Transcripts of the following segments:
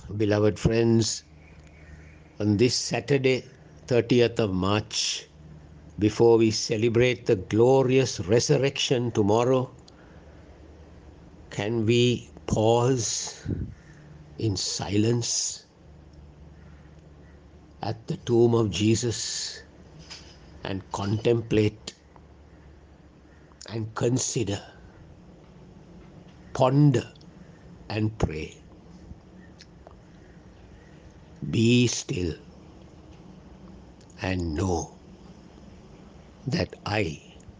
Beloved friends, on this Saturday, 30th of March, before we celebrate the glorious resurrection tomorrow, can we pause in silence at the tomb of Jesus and contemplate and consider, ponder and pray? Be still and know that I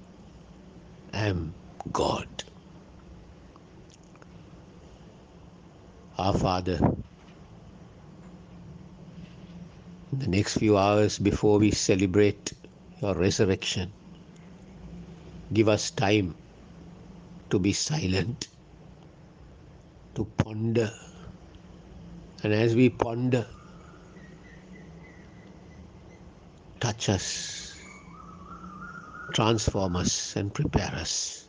am God. Our Father, in the next few hours before we celebrate your resurrection, give us time to be silent, to ponder. And as we ponder, touch us, transform us, and prepare us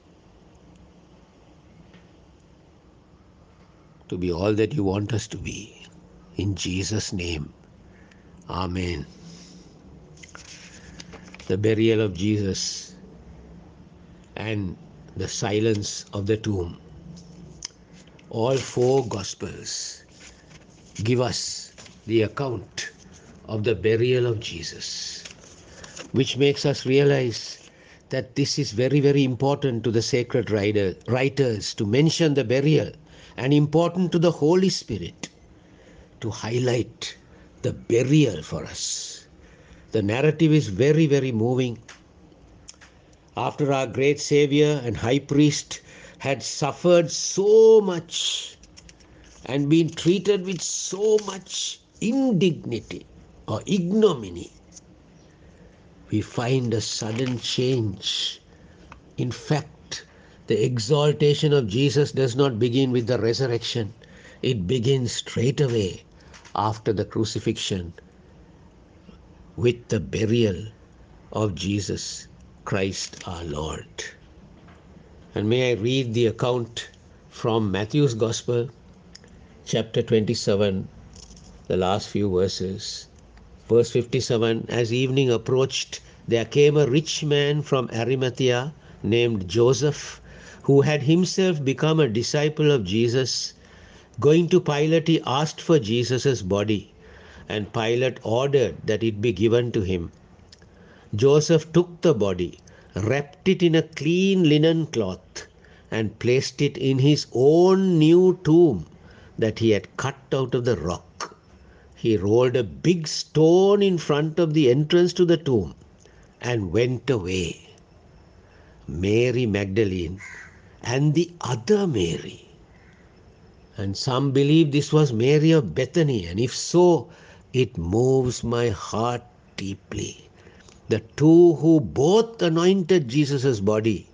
to be all that you want us to be. In Jesus' name, Amen. The burial of Jesus and the silence of the tomb. All four Gospels give us the account of the burial of Jesus, which makes us realize that this is very, very important to the sacred writers to mention the burial, and important to the Holy Spirit to highlight the burial for us. The narrative is very, very moving. After our great Savior and High Priest had suffered so much and been treated with so much indignity or ignominy, we find a sudden change. In fact, the exaltation of Jesus does not begin with the resurrection. It begins straight away after the crucifixion with the burial of Jesus Christ our Lord. And may I read the account from Matthew's Gospel, chapter 27, the last few verses. Verse 57, as evening approached, there came a rich man from Arimathea named Joseph, who had himself become a disciple of Jesus. Going to Pilate, he asked for Jesus' body, and Pilate ordered that it be given to him. Joseph took the body, wrapped it in a clean linen cloth, and placed it in his own new tomb that he had cut out of the rock. He rolled a big stone in front of the entrance to the tomb and went away. Mary Magdalene and the other Mary. And some believe this was Mary of Bethany, and if so, it moves my heart deeply. The two who both anointed Jesus' body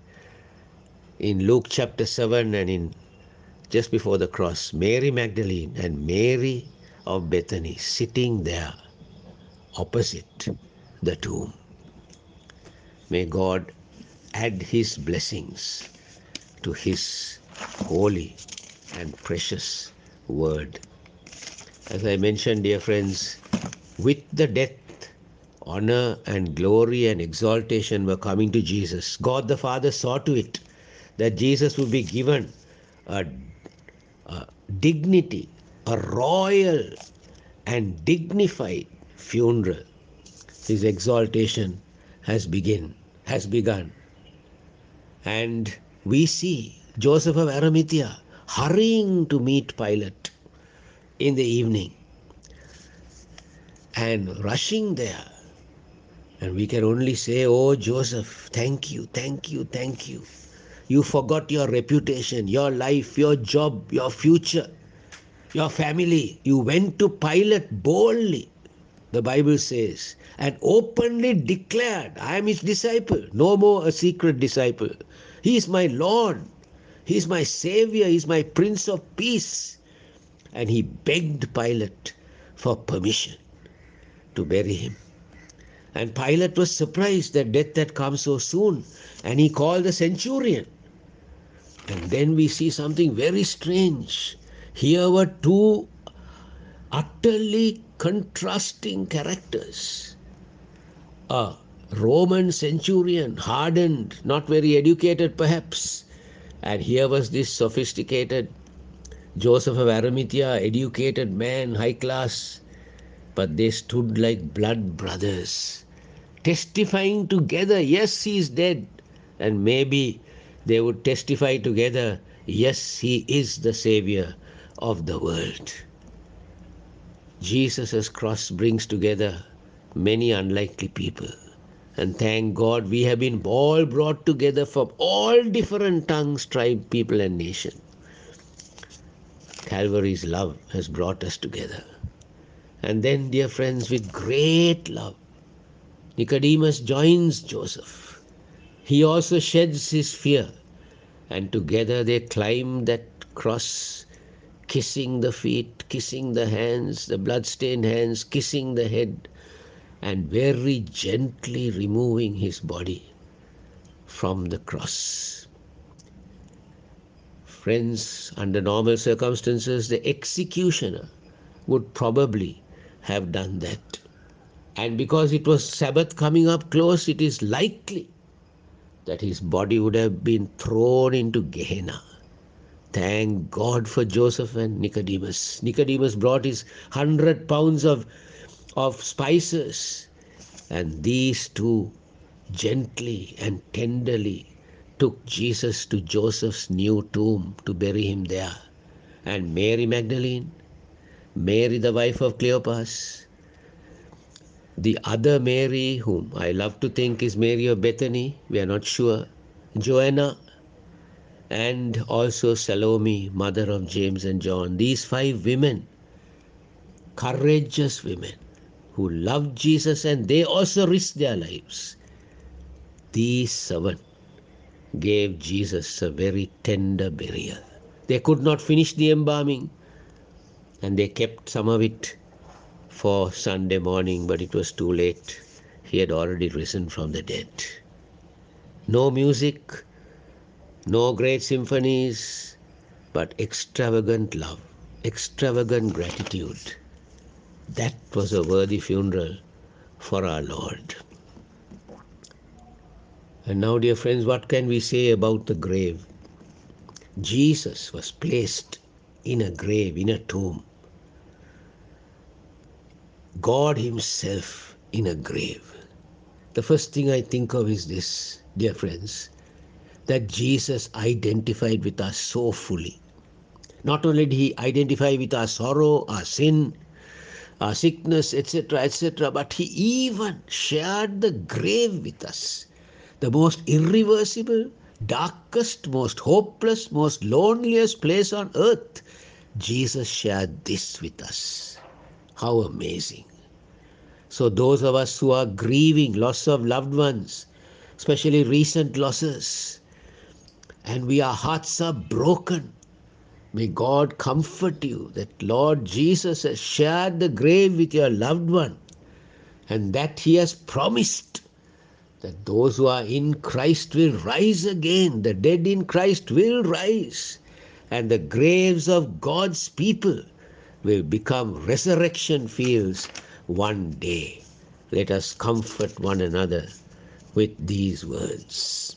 in Luke chapter 7 and in just before the cross, Mary Magdalene and Mary of Bethany, sitting there opposite the tomb. May God add his blessings to his holy and precious word. As I mentioned, dear friends, with the death, honor and glory and exaltation were coming to Jesus. God the Father saw to it that Jesus would be given a dignity, a royal and dignified funeral. His exaltation has begun. And we see Joseph of Arimathea hurrying to meet Pilate in the evening and rushing there. And we can only say, oh Joseph, thank you, thank you, thank you. You forgot your reputation, your life, your job, your future, your family. You went to Pilate boldly, the Bible says, and openly declared, I am his disciple, no more a secret disciple. He is my Lord. He is my Savior. He is my Prince of Peace. And he begged Pilate for permission to bury him. And Pilate was surprised that death had come so soon. And he called the centurion. And then we see something very strange. Here were two utterly contrasting characters. A Roman centurion, hardened, not very educated perhaps, and here was this sophisticated Joseph of Arimathea, educated man, high class, but they stood like blood brothers, testifying together, yes, he is dead, and maybe they would testify together, yes, he is the Savior of the world. Jesus' cross brings together many unlikely people. And thank God we have been all brought together from all different tongues, tribe, people and nation. Calvary's love has brought us together. And then, dear friends, with great love, Nicodemus joins Joseph. He also sheds his fear, and together they climb that cross, kissing the feet, kissing the hands, the blood-stained hands, kissing the head, and very gently removing his body from the cross. Friends, under normal circumstances, the executioner would probably have done that. And because it was Sabbath coming up close, it is likely that his body would have been thrown into Gehenna. Thank God for Joseph and Nicodemus. Nicodemus brought his 100 pounds of spices, and these two gently and tenderly took Jesus to Joseph's new tomb to bury him there. And Mary Magdalene, Mary the wife of Cleopas, the other Mary, whom I love to think is Mary of Bethany, we are not sure, Joanna, and also Salome, mother of James and John. These 5 women, courageous women, who loved Jesus, and they also risked their lives. These 7 gave Jesus a very tender burial. They could not finish the embalming, and they kept some of it for Sunday morning, but it was too late. He had already risen from the dead. No music, no great symphonies, but extravagant love, extravagant gratitude. That was a worthy funeral for our Lord. And now, dear friends, what can we say about the grave? Jesus was placed in a grave, in a tomb. God himself in a grave. The first thing I think of is this, dear friends, that Jesus identified with us so fully. Not only did he identify with our sorrow, our sin, our sickness, etc., but he even shared the grave with us. The most irreversible, darkest, most hopeless, most loneliest place on earth. Jesus shared this with us. How amazing. So those of us who are grieving loss of loved ones, especially recent losses, and our hearts are broken, may God comfort you that Lord Jesus has shared the grave with your loved one, and that he has promised that those who are in Christ will rise again. The dead in Christ will rise, and the graves of God's people will become resurrection fields one day. Let us comfort one another with these words.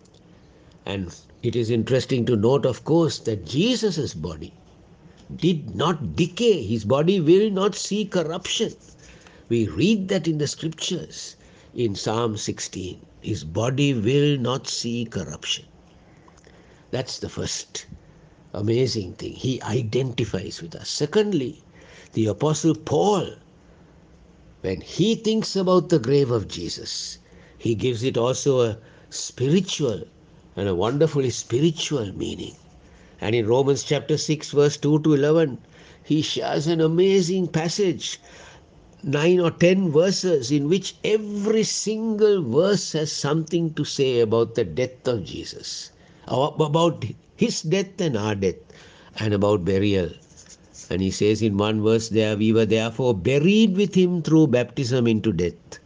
And it is interesting to note, of course, that Jesus' body did not decay. His body will not see corruption. We read that in the scriptures in Psalm 16. His body will not see corruption. That's the first amazing thing. He identifies with us. Secondly, the Apostle Paul, when he thinks about the grave of Jesus, he gives it also a spiritual and a wonderfully spiritual meaning. And in Romans chapter 6 verse 2 to 11, he shares an amazing passage, 9 or 10 verses, in which every single verse has something to say about the death of Jesus, about his death and our death, and about burial. And he says in one verse there, we were therefore buried with him through baptism into death,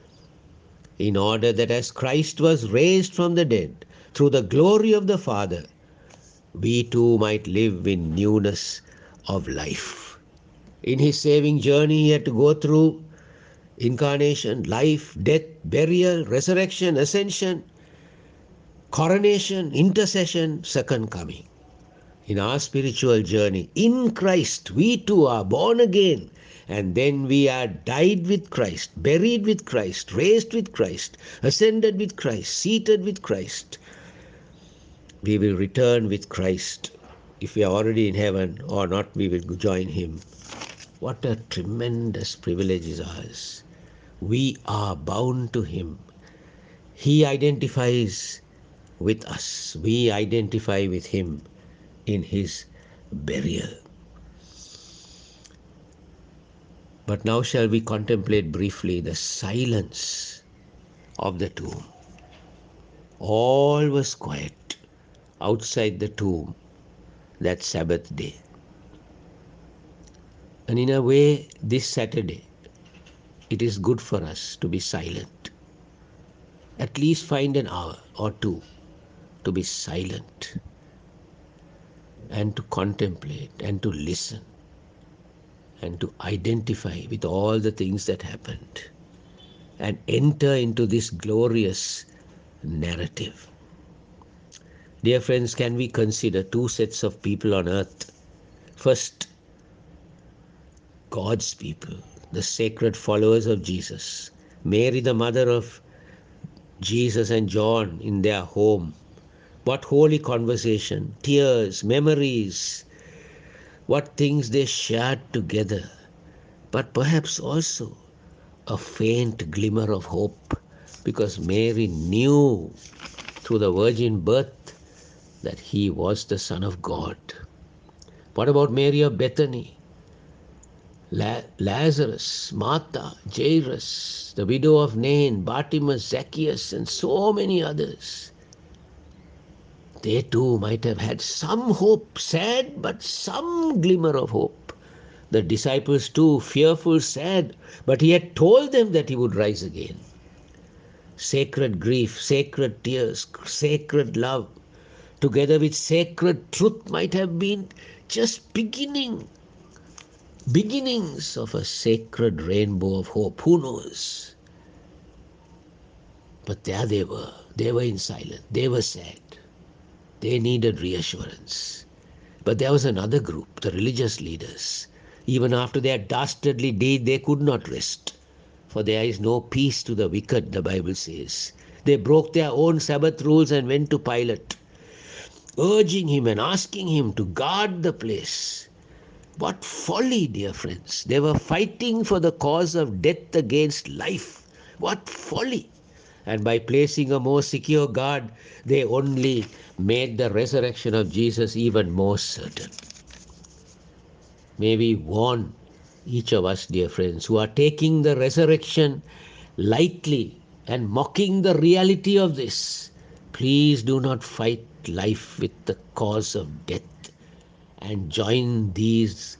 in order that as Christ was raised from the dead through the glory of the Father, we too might live in newness of life. In his saving journey, he had to go through incarnation, life, death, burial, resurrection, ascension, coronation, intercession, second coming. In our spiritual journey, in Christ, we too are born again, and then we are died with Christ, buried with Christ, raised with Christ, ascended with Christ, seated with Christ. We will return with Christ. If we are already in heaven or not, we will join him. What a tremendous privilege is ours. We are bound to him. He identifies with us. We identify with him in his burial. But now shall we contemplate briefly the silence of the tomb. All was quiet outside the tomb that Sabbath day. And in a way, this Saturday, it is good for us to be silent. At least find an hour or two to be silent and to contemplate and to listen and to identify with all the things that happened and enter into this glorious narrative. Dear friends, can we consider two sets of people on earth? First, God's people, the sacred followers of Jesus. Mary, the mother of Jesus and John in their home. What holy conversation, tears, memories, what things they shared together. But perhaps also a faint glimmer of hope, because Mary knew through the virgin birth that he was the Son of God. What about Mary of Bethany? Lazarus, Martha, Jairus, the widow of Nain, Bartimaeus, Zacchaeus, and so many others. They too might have had some hope, sad, but some glimmer of hope. The disciples too, fearful, sad, but he had told them that he would rise again. Sacred grief, sacred tears, sacred love, together with sacred truth might have been just beginnings of a sacred rainbow of hope. Who knows? But there they were. They were in silence. They were sad. They needed reassurance. But there was another group, the religious leaders. Even after their dastardly deed, they could not rest. For there is no peace to the wicked, the Bible says. They broke their own Sabbath rules and went to Pilate, urging him and asking him to guard the place. What folly, dear friends. They were fighting for the cause of death against life. What folly. And by placing a more secure guard, they only made the resurrection of Jesus even more certain. May we warn each of us, dear friends, who are taking the resurrection lightly and mocking the reality of this. Please do not fight life with the cause of death and join these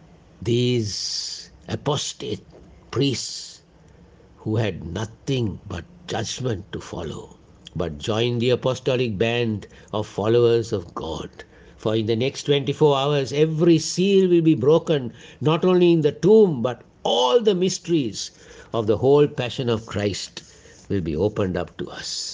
apostate priests who had nothing but judgment to follow. But join the apostolic band of followers of God. For in the next 24 hours, every seal will be broken, not only in the tomb, but all the mysteries of the whole passion of Christ will be opened up to us.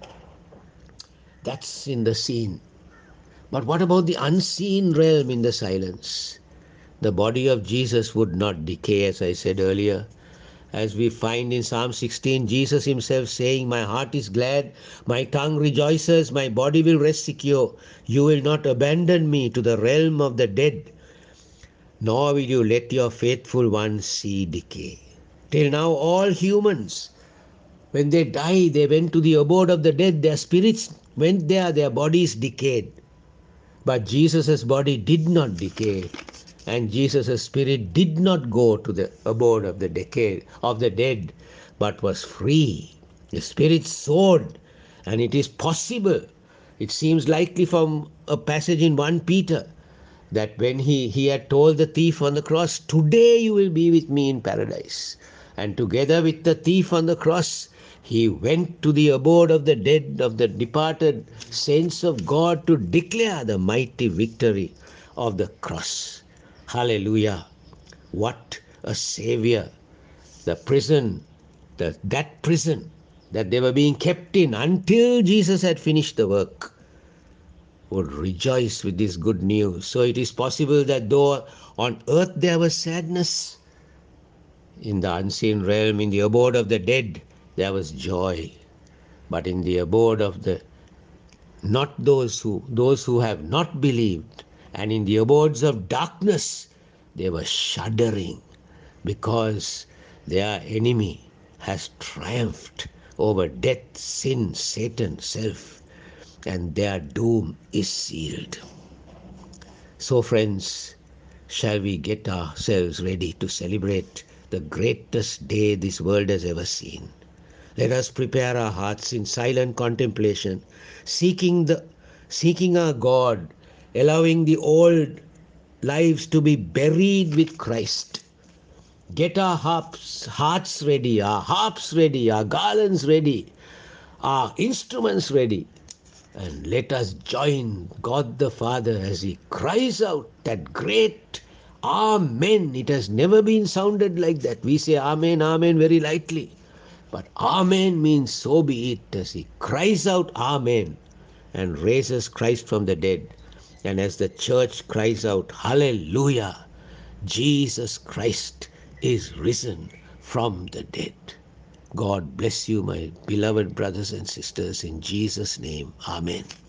That's in the seen. But what about the unseen realm in the silence? The body of Jesus would not decay, as I said earlier. As we find in Psalm 16, Jesus himself saying, "My heart is glad, my tongue rejoices, my body will rest secure. You will not abandon me to the realm of the dead, nor will you let your faithful ones see decay." Till now, all humans, when they die, they went to the abode of the dead. Their spirits went there, their bodies decayed. But Jesus' body did not decay, and Jesus' spirit did not go to the abode of the dead, but was free. The spirit soared, and it is possible, it seems likely from a passage in 1 Peter, that when he had told the thief on the cross, "Today you will be with me in paradise." And together with the thief on the cross, he went to the abode of the dead, of the departed saints of God, to declare the mighty victory of the cross. Hallelujah. What a Savior! The prison, that prison that they were being kept in until Jesus had finished the work, would rejoice with this good news. So it is possible that though on earth there was sadness, in the unseen realm, in the abode of the dead, there was joy. But in the abode of the not those who have not believed, and in the abodes of darkness, they were shuddering because their enemy has triumphed over death, sin, Satan, self, and their doom is sealed. So, friends, shall we get ourselves ready to celebrate the greatest day this world has ever seen? Let us prepare our hearts in silent contemplation, seeking our God, allowing the old lives to be buried with Christ. Get our hearts ready, our harps ready, our garlands ready, our instruments ready, and let us join God the Father as He cries out that great Amen. It has never been sounded like that. We say Amen, Amen very lightly. But Amen means so be it, as He cries out Amen and raises Christ from the dead. And as the church cries out Hallelujah, Jesus Christ is risen from the dead. God bless you, my beloved brothers and sisters, in Jesus' name. Amen.